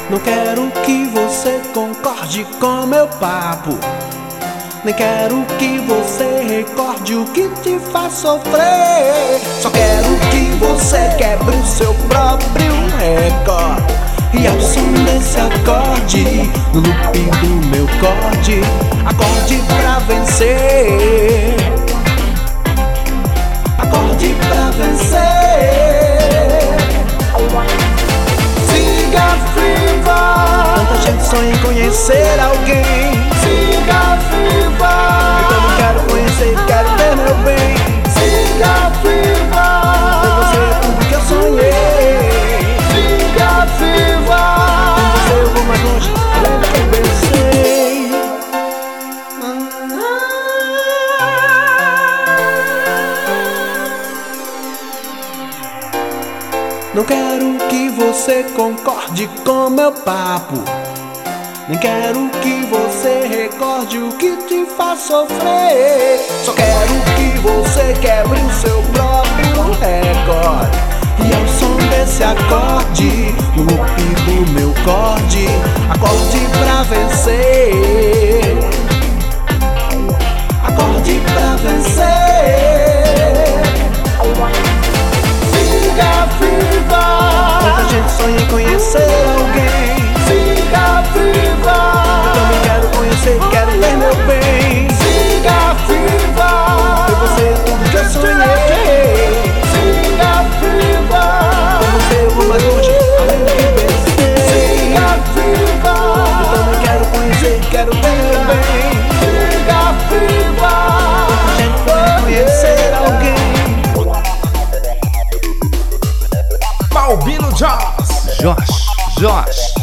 Não quero que você concorde com meu papo, nem quero que você recorde o que te faz sofrer. Só quero que você quebre o seu próprio recorde. E ao som desse acorde, no loop do meu acorde, acorde pra vencer, acorde pra vencer. Siga viva, tanta gente sonha em conhecer alguém. Siga viva, eu também quero conhecer, quero ter meu bem. Siga viva, ter você é tudo que eu sonhei. Siga viva, com você eu vou mais longe, além do que eu pensei. Não quero que você concorde com meu papo, nem quero que você recorde o que te faz sofrer. Só quero que você quebre o seu próprio recorde. E ao som desse acorde, no loop do meu acorde, acorde pra vencer, acorde pra vencer. Siga viva, tanta gente sonha em conhecer alguém. Siga viva, eu também quero conhecer, quero ter meu bem. Siga viva, ter você é tudo que eu sonhei. Siga viva, com você eu vou mais longe, além do que pensei. Siga viva, eu também quero conhecer, quero ter meu bem. Siga viva, tanta gente sonha em conhecer alguém. Balbino Josh.